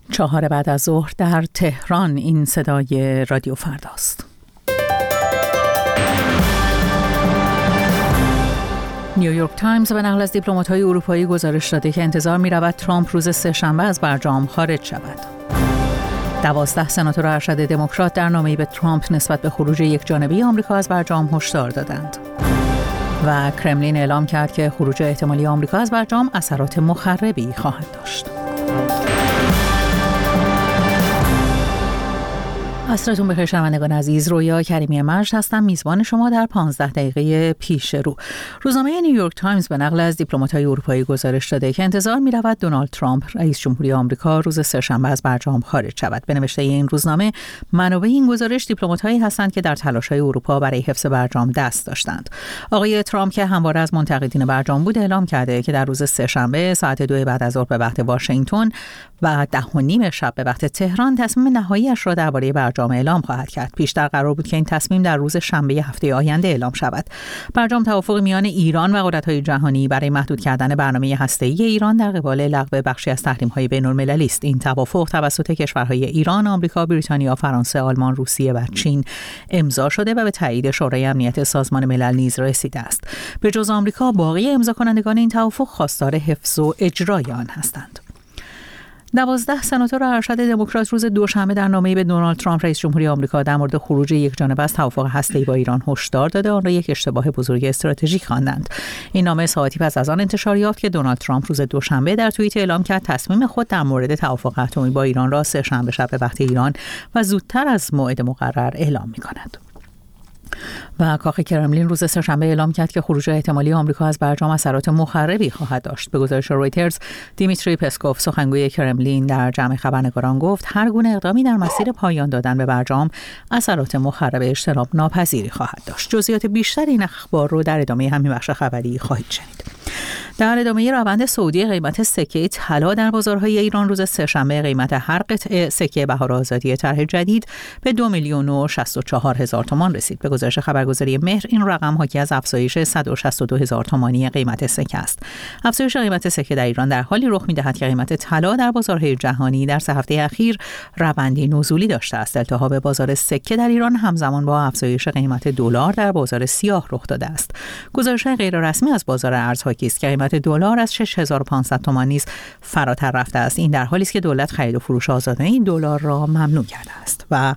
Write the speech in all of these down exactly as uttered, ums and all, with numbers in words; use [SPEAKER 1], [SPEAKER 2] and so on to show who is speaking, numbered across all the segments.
[SPEAKER 1] چهار بعد از ظهر در تهران. این صدای رادیو فرداست. نیویورک تایمز به نقل از دیپلمات‌های اروپایی گزارش داده که انتظار می‌رود ترامپ روز سه‌شنبه از برجام خارج شود. دوازده سناتور ارشد دموکرات در نامه‌ای به ترامپ نسبت به خروج یکجانبه آمریکا از برجام هشدار دادند. و کرملین اعلام کرد که خروج احتمالی آمریکا از برجام اثرات مخربی خواهد داشت. عصرتون بخیر شنوندگان عزیز، رویا کریمی مجد هستم، میزبان شما در پانزده دقیقه پیش رو. روزنامه نیویورک تایمز به نقل از دیپلمات‌های اروپایی گزارش داده که انتظار می‌رود دونالد ترامپ رئیس جمهوری آمریکا روز سه‌شنبه از برجام خارج شود. به نوشته این روزنامه، منابع این گزارش دیپلمات‌هایی هستند که در تلاش‌های اروپا برای حفظ برجام دست داشتند. آقای ترامپ که همواره از منتقدین برجام بود، اعلام کرده که در روز سه‌شنبه ساعت دو بعد از ظهر به وقت واشنگتن و ده و نیم شب به وقت تهران تصمیم نهایی‌اش را درباره برجام اعلام خواهد کرد. پیشتر قرار بود که این تصمیم در روز شنبه هفته آینده اعلام شود. برجام توافق میان ایران و قدرت‌های جهانی برای محدود کردن برنامه هسته‌ای ایران در قبال لغو بخشی از تحریم‌های بین‌المللی است. این توافق توسط کشورهای ایران، آمریکا، بریتانیا، فرانسه، آلمان، روسیه و چین امضا شده و به تایید شورای امنیت سازمان ملل نیز رسیده است. به جز آمریکا، باقی امضا کنندگان این توافق خواستار حفظ و اجرای آن هستند. دوازده سناتور ارشد دموکرات روز دوشنبه در نامه‌ای به دونالد ترامپ رئیس جمهوری آمریکا در مورد خروج یکجانبه از توافق هسته‌ای با ایران هشدار داده آن را یک اشتباه بزرگ استراتژیک خواندند. این نامه ساعتی پس از آن انتشار یافت که دونالد ترامپ روز دوشنبه در توییت اعلام کرد تصمیم خود در مورد توافق اتمی با ایران را سه‌شنبه شب به وقت ایران و زودتر از موعد مقرر اعلام می‌کند. و کاخ کرملین روز سه‌شنبه اعلام کرد که خروج احتمالی آمریکا از برجام اثرات مخربی خواهد داشت. به گزارش رویترز، دیمیتری پسکوف سخنگوی کرملین در جمع خبرنگاران گفت هر گونه اقدامی در مسیر پایان دادن به برجام اثرات مخرب اجتناب ناپذیری خواهد داشت. جزئیات بیشتر این اخبار رو در ادامه همین بخش خبری خواهید شنید. در ادامه روند صعودی قیمت سکه طلا در بازارهای ایران روز سه‌شنبه قیمت هر قطعه سکه بهار آزادی طرح جدید به دو میلیون و شصت و چهار هزار تومان رسید. به گزارش خبرگزاری مهر، این رقم حاکی از افزایش صد و شصت و دو هزار تومانی قیمت سکه است. افزایش قیمت سکه در ایران در حالی رخ می‌دهد که قیمت طلا در بازارهای جهانی در سه هفته اخیر روندی نزولی داشته است. التهاب بازار سکه در ایران همزمان با افزایش قیمت دلار در بازار سیاه رخ داده است. گزارش‌های غیررسمی از بازار ارز حاکی است که قیمت دلار از شش هزار و پانصد تومان نیز فراتر رفته است. این در حالی است که دولت خرید و فروش آزادانه این دلار را ممنوع کرده است. و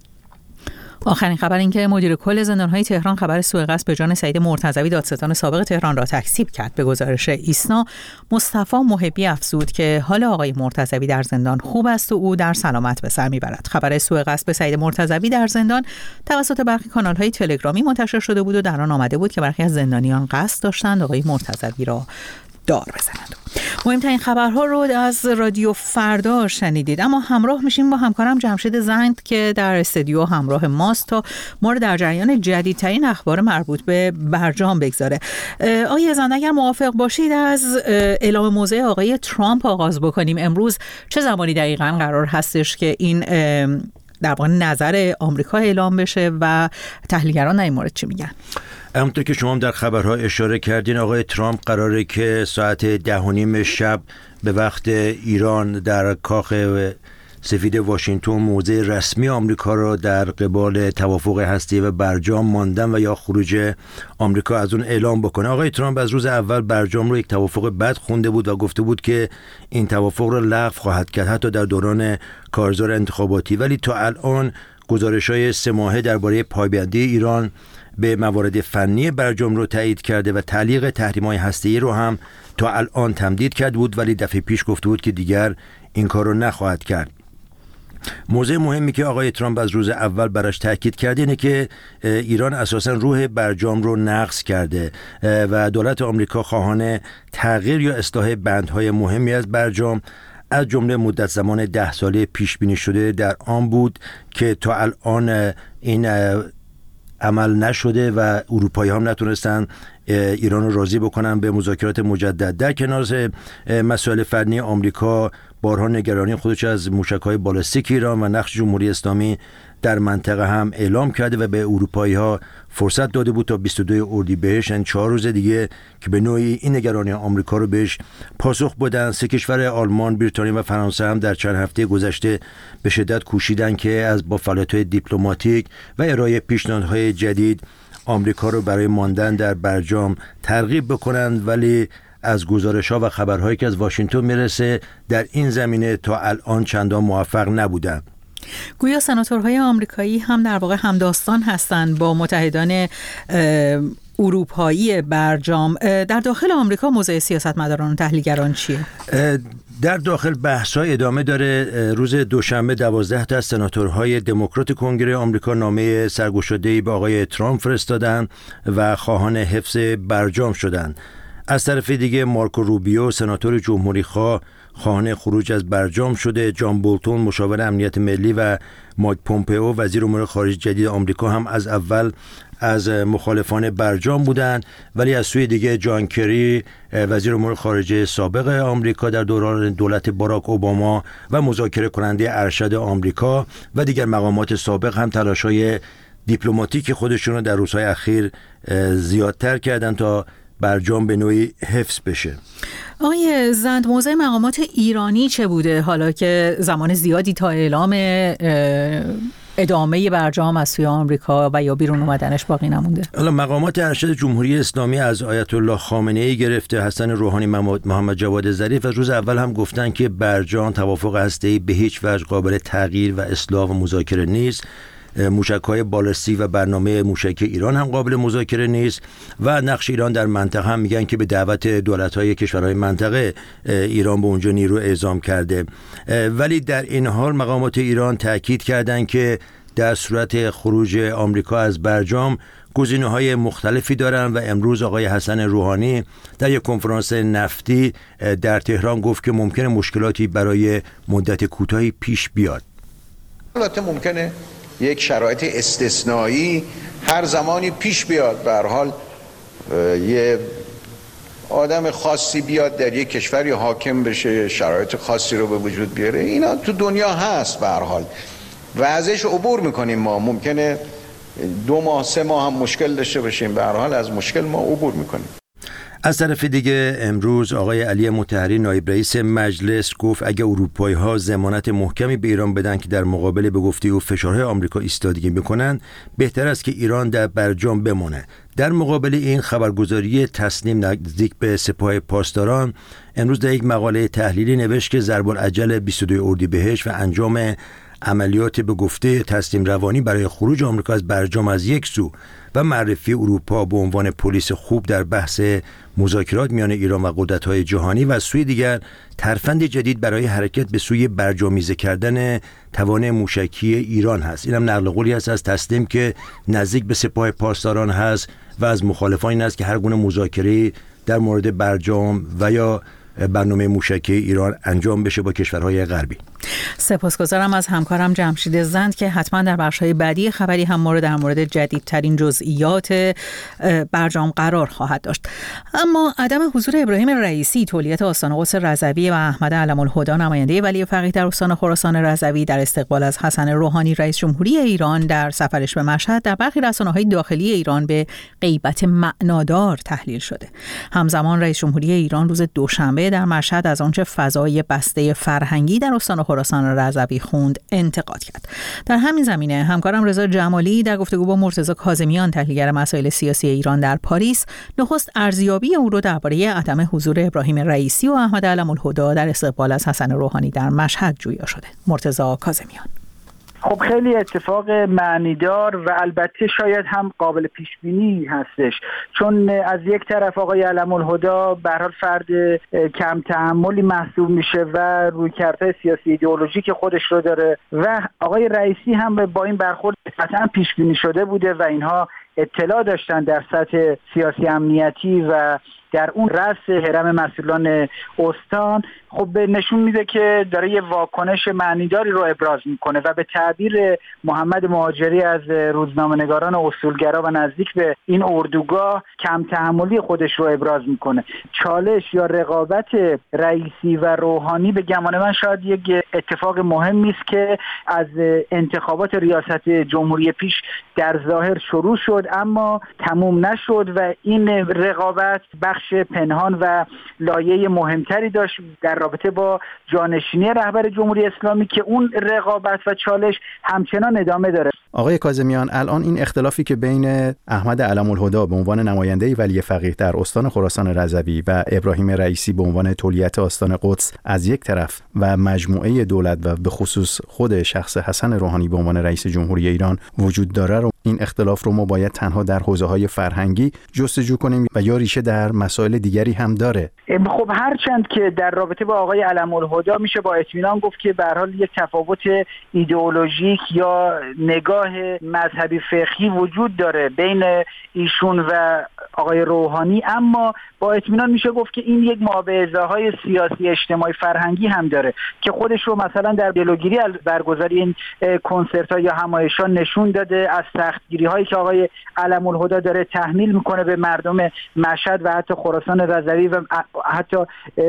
[SPEAKER 1] آخرین خبر این که مدیر کل زندان‌های تهران خبر سوء قصد به جان سعید مرتضوی دادستان سابق تهران را تکذیب کرد. به گزارش ایسنا، مصطفی محبی افزود که حال آقای مرتضوی در زندان خوب است و او در سلامت به سر میبرد. خبر سوء قصد به سعید مرتضوی در زندان توسط برخی کانال‌های تلگرامی منتشر شده بود و در آن آمده بود که برخی از زندانیان قصد داشتند آقای مرتضوی را دار بزنند. مهمترین خبرها رو از رادیو فردا شنیدید، اما همراه میشیم با همکارم جمشید زند که در استودیو همراه ماست تا ما رو در جریان جدیدترین اخبار مربوط به برجام بگذاره. آقای زند، اگر موافق باشید از اعلام موضع آقای ترامپ آغاز بکنیم. امروز چه زمانی دقیقاً قرار هستش که این در واقع نظر آمریکا اعلام بشه و تحلیلگران در این مورد چی میگن؟
[SPEAKER 2] همونطور که شما در خبرها اشاره کردین، آقای ترامپ قراره که ساعت ده و نیم شب به وقت ایران در کاخ سفید واشنگتن موضع رسمی آمریکا را در قبال توافق هسته‌ای و برجام ماندن و یا خروج آمریکا از اون اعلام بکنه. آقای ترامپ از روز اول برجام رو یک توافق بد خونده بود و گفته بود که این توافق را لغو خواهد کرد، حتی در دوران کارزار انتخاباتی. ولی تا الان گزارش‌های سه ماهه درباره پایبندی ایران به موارد فنی برجام رو تایید کرده و تعلیق تحریم‌های هسته‌ای رو هم تا الان تمدید کرده بود، ولی دفعه پیش گفته بود که دیگر این کار رو نخواهد کرد. موضوع مهمی که آقای ترامپ از روز اول براش تاکید کرده اینه که ایران اساساً روح برجام رو نقض کرده و دولت آمریکا خواهان تغییر یا اصلاح بندهای مهمی از برجام از جمله مدت زمان ده ساله پیش بینی شده در آن بود که تا الان این عمل نشده و اروپایی هم نتونستن ایران رو راضی بکنن به مذاکرات مجدد. در کنار مسائل فنی، آمریکا بارها نگرانی خودش از موشک‌های بالستیک ایران و نقش جمهوری اسلامی در منطقه هم اعلام کرده و به اروپایی‌ها فرصت داده بود تا بیست و دو اردیبهشت، یعنی چهار روز دیگه، که به نوعی این نگرانی آمریکا رو بهش پاسخ بدن. سه کشور آلمان، بریتانیا و فرانسه هم در چند هفته گذشته به شدت کوشیدن که از با فعالیت‌های دیپلماتیک و ارائه پیشنهادهای جدید آمریکا رو برای ماندن در برجام ترغیب بکنند، ولی از گزارش‌ها و خبرهایی که از واشنگتن میرسه در این زمینه تا الان چندان موفق نبودند.
[SPEAKER 1] گویا سناتورهای آمریکایی هم در واقع همداستان هستند با متحدان اروپایی برجام. در داخل آمریکا موضع سیاستمداران و تحلیلگران چیه؟
[SPEAKER 2] در داخل بحث‌ها ادامه داره. روز دوشنبه دوازده تا از سناتورهای دموکرات کنگره آمریکا نامه سرگشاده‌ای به آقای ترامپ فرستادن و خواهان حفظ برجام شدند. از طرف دیگه مارکو روبیو سناتور جمهوری خواه خواهان خروج از برجام شده. جان بولتون مشاور امنیت ملی و مایک پومپئو وزیر امور خارجه جدید آمریکا هم از اول از مخالفان برجام بودند، ولی از سوی دیگه جان کری وزیر امور خارجه سابق آمریکا در دوران دولت باراک اوباما و مذاکره کننده ارشد آمریکا و دیگر مقامات سابق هم تلاش‌های دیپلماتیک خودشون رو در روزهای اخیر زیادتر کردن تا برجام به نوعی حفظ بشه.
[SPEAKER 1] آقای زند، موضع مقامات ایرانی چه بوده حالا که زمان زیادی تا اعلام ادامه برجام از سوی آمریکا و یا بیرون اومدنش باقی نمونده؟
[SPEAKER 2] حالا مقامات ارشد جمهوری اسلامی از آیت الله خامنه‌ای گرفته حسن روحانی، محمد جواد ظریف از روز اول هم گفتن که برجام توافق هسته‌ای به هیچ وجه قابل تغییر و اصلاح و مذاکره نیست. موشک‌های بالستیک و برنامه موشکی ایران هم قابل مذاکره نیست و نقش ایران در منطقه هم میگن که به دعوت دولت‌های کشورهای منطقه ایران به اونجا نیرو اعزام کرده. ولی در این حال مقامات ایران تاکید کردند که در صورت خروج آمریکا از برجام گزینه‌های مختلفی دارن و امروز آقای حسن روحانی در یک کنفرانس نفتی در تهران گفت که ممکنه مشکلاتی برای مدت کوتاهی پیش بیاد.
[SPEAKER 3] البته ممکنه یک شرایط استثنایی هر زمانی پیش بیاد. به هر حال یه آدم خاصی بیاد در یک کشوری حاکم بشه، شرایط خاصی رو به وجود بیاره، اینا تو دنیا هست. به هر حال و ازش عبور میکنیم. ما ممکنه دو ماه سه ماه هم مشکل داشته باشیم، به هر حال از مشکل ما عبور میکنیم.
[SPEAKER 2] از طرف دیگه امروز آقای علی مطهری نایب رئیس مجلس گفت اگه اروپایی‌ها ضمانت محکمی به ایران بدن که در مقابل به گفته او فشارهای آمریکا ایستادگی میکنن، بهتر است که ایران در برجام بمونه. در مقابل این خبرگزاری تسنیم نزدیک به سپاه پاسداران امروز در یک مقاله تحلیلی نوشت که ضرب العجل بیست و دو اردیبهشت و انجام عملیات به گفته تسلیم روانی برای خروج آمریکا از برجام از یک سو و معرفی اروپا به عنوان پلیس خوب در بحث مذاکرات میان ایران و قدرت‌های جهانی و از سوی دیگر ترفند جدید برای حرکت به سوی برجامیزه کردن توان موشکی ایران هست. اینم نقل قولی هست از تسلیم که نزدیک به سپاه پاسداران هست و از مخالفان این است که هر گونه مذاکره در مورد برجام و یا برنامه موشکی ایران انجام بشه با کشورهای غربی.
[SPEAKER 1] سپاسگزارم از همکارم جمشید زند که حتما در بخش‌های بعدی خبری هم ما رو در مورد جدیدترین جزئیات برجام قرار خواهد داشت. اما عدم حضور ابراهیم رئیسی تولیت آستان قدس رضوی و احمد علم‌الهدی نماینده ولی فقیه در استان خراسان رضوی در استقبال از حسن روحانی رئیس جمهوری ایران در سفرش به مشهد در برخی رسانه‌های داخلی ایران به غیبت معنادار تحلیل شده. همزمان رئیس جمهوری ایران روز دوشنبه در مشهد از آنچه فضای بسته فرهنگی در استان خراسان رضوی خوند انتقاد کرد. در همین زمینه همکارم رضا جمالی در گفتگو با مرتضی کاظمیان تحلیلگر مسائل سیاسی ایران در پاریس نخست ارزیابی او را درباره عدم حضور ابراهیم رئیسی و احمد علم‌الهدی در استقبال از حسن روحانی در مشهد جویا شده. مرتضی کاظمیان:
[SPEAKER 4] خب خیلی اتفاق معنیدار و البته شاید هم قابل پیش بینی هستش، چون از یک طرف آقای علم‌الهدی به هر حال فرد کم تحملی محسوب میشه و رویکردهای سیاسی ایدئولوژیک خودش رو داره و آقای رئیسی هم با این برخورد قطعا پیش بینی شده بوده و اینها اطلاع داشتن در سطح سیاسی امنیتی و در اون رأس هرم مسئولان استان خب نشون میده که داره یه واکنش معنیداری رو ابراز میکنه و به تعبیر محمد مهاجری از روزنامه‌نگاران اصولگرا و نزدیک به این اردوگاه کم تحملی خودش رو ابراز میکنه. چالش یا رقابت رئیسی و روحانی به گمان من شاید یک اتفاق مهمی است که از انتخابات ریاست جمهوری پیش در ظاهر شروع شد اما تموم نشد و این رقابت بخش پنهان و لایه مهمتری داشت در رابطه با جانشینی رهبر جمهوری اسلامی که اون رقابت و چالش همچنان ادامه داره.
[SPEAKER 5] آقای کاظمیان، الان این اختلافی که بین احمد علم‌الهدی به عنوان نماینده ولی فقیه در استان خراسان رضوی و ابراهیم رئیسی به عنوان تولیت استان قدس از یک طرف و مجموعه دولت و به خصوص خود شخص حسن روحانی به عنوان رئیس جمهوری ایران وجود داره رو این اختلاف رو ما باید تنها در حوزه‌های فرهنگی جستجو کنیم و یا ریشه در مسائل دیگری هم داره؟
[SPEAKER 4] خب هرچند که در رابطه با آقای علم‌الهدی میشه با اطمینان گفت که به هر حال یک تفاوت ایدئولوژیک یا نگاه مذهبی فقهی وجود داره بین ایشون و آقای روحانی، اما با اطمینان میشه گفت که این یک مابعضاهای سیاسی اجتماعی فرهنگی هم داره که خودش رو مثلا در جلوگیری برگزاری این کنسرت‌ها یا همایش‌ها نشون داده. از سختگیری‌هایی که آقای علم‌الهدی داره تحمیل میکنه به مردم مشهد و حتی خراسان رضوی و حتی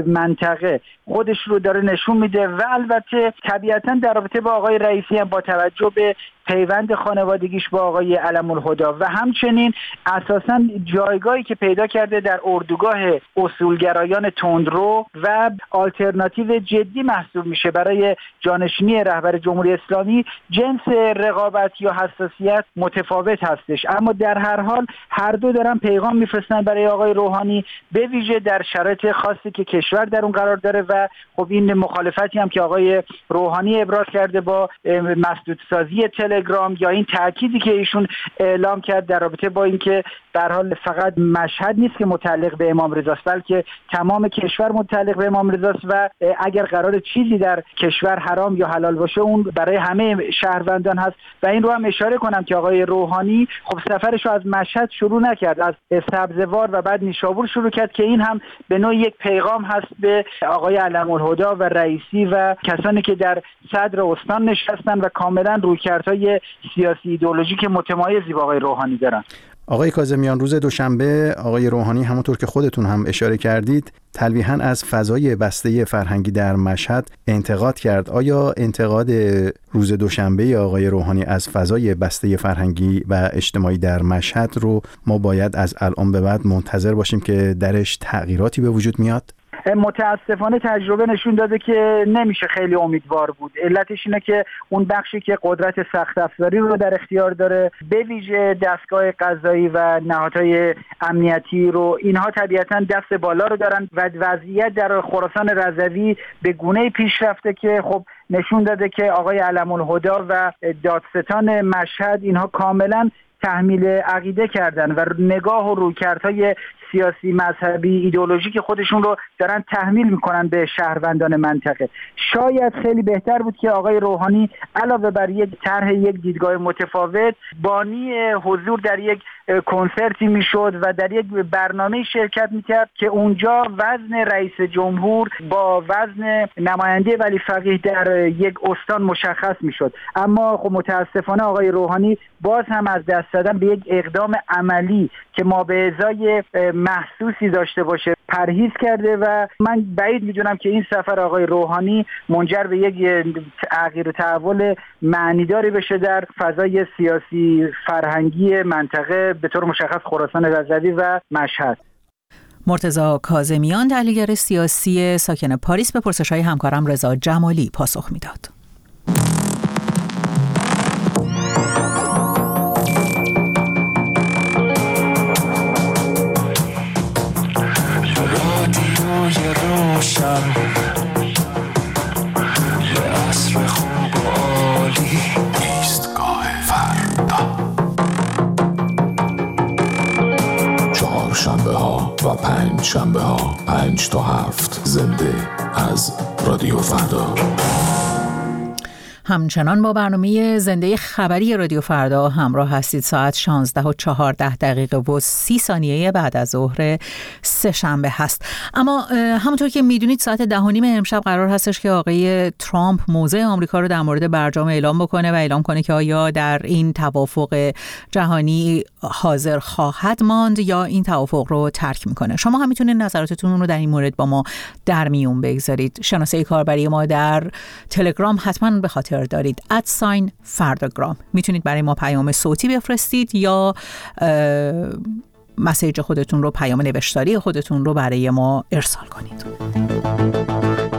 [SPEAKER 4] منطقه خودش رو داره نشون میده و البته طبیعتاً در رابطه با آقای رئیسی هم با توجه به پیوند خانوادگیش با آقای علم‌الهدی و همچنین اساساً جایگاهی که پیدا کرده در اردوگاه اصولگرایان تندرو و آلترناتیو جدی محسوب میشه برای جانشینی رهبر جمهوری اسلامی، جنس رقابت یا حساسیت متفاوت هستش. اما در هر حال هر دو دارن پیغام میفرستن برای آقای روحانی، به ویژه در شرایط خاصی که کشور در اون قرار داره و خب این مخالفتی هم که آقای روحانی ابراز کرده با مسدودسازی تلگرام یا این تأکیدی که ایشون اعلام کرد در رابطه با اینکه در حال فقط مشهد نیست که متعلق به امام رضاست بلکه تمام کشور متعلق به امام رضاست و اگر قرار چیزی در کشور حرام یا حلال باشه اون برای همه شهروندان هست. و این رو هم اشاره کنم که آقای روحانی خب سفرش رو از مشهد شروع نکرد، از سبزوار و بعد نیشابور شروع کرد که این هم به نوع یک پیغام هست به آقای علم‌الهدی و رئیسی و کسانی که در صدر استان نشستن و کاملا رویکردهای سیاسی ایدئولوژیک متمایزی با آقای روحانی دارن.
[SPEAKER 5] آقای کاظمیان، روز دوشنبه آقای روحانی همونطور که خودتون هم اشاره کردید تلویحاً از فضای بسته فرهنگی در مشهد انتقاد کرد. آیا انتقاد روز دوشنبه آقای روحانی از فضای بسته فرهنگی و اجتماعی در مشهد رو ما باید از الان به بعد منتظر باشیم که درش تغییراتی به وجود میاد؟
[SPEAKER 4] متاسفانه تجربه نشون داده که نمیشه خیلی امیدوار بود. علتش اینه که اون بخشی که قدرت سخت افزاری رو در اختیار داره، به ویژه دستگاه قضایی و نهادهای امنیتی رو، اینها طبیعتاً دست بالا رو دارن و وضعیت در خراسان رضوی به گونه‌ای پیش رفته که خب نشون داده که آقای علم‌الهدی و دادستان مشهد اینها کاملاً تحمیل عقیده کردن و نگاه و رویکردهای سیاسی مذهبی ایدئولوژیک خودشون رو دارن تحمیل میکنن به شهروندان منطقه. شاید خیلی بهتر بود که آقای روحانی علاوه بر یک طرح یک دیدگاه متفاوت بانی حضور در یک کنسرتی میشد و در یک برنامه شرکت میکرد که اونجا وزن رئیس جمهور با وزن نماینده ولی فقیه در یک استان مشخص میشد. اما خب متاسفانه آقای روحانی باز هم از دست دادن به یک اقدام عملی که ما به ازای محسوسی داشته باشه پرهیز کرده و من بعید میدونم که این سفر آقای روحانی منجر به یک تغییر و تحول معنیداری بشه در فضای سیاسی فرهنگی منطقه به طور مشخص خراسان رضوی و مشهد.
[SPEAKER 1] مرتضی کاظمیان، تحلیلگر سیاسی ساکن پاریس، به پرسش‌های همکارم رضا جمالی پاسخ میداد.
[SPEAKER 6] روشن یه عصر خوب و عالی، ایستگاه فردا، چهار شنبه ها و پنج شنبه ها پنج تا هفت زنده از رادیو فردا.
[SPEAKER 1] همچنان با برنامه زنده خبری رادیو فردا همراه هستید. ساعت شانزده و چهارده دقیقه و سی ثانیه بعد از ظهر سه شنبه هست. اما همونطور که میدونید ساعت ده و نیم امشب قرار هستش که آقای ترامپ موضع آمریکا رو در مورد برجام اعلام بکنه و اعلام کنه که آیا در این توافق جهانی حاضر خواهد ماند یا این توافق رو ترک میکنه. شما هم میتونید نظراتتون رو در این مورد با ما در میون بگذارید. شناسه کاربری ما در تلگرام حتما به خاطر دارید، ادساین فرداگرام. میتونید برای ما پیام صوتی بفرستید یا مسیج خودتون رو، پیام نوشتاری خودتون رو برای ما ارسال کنید.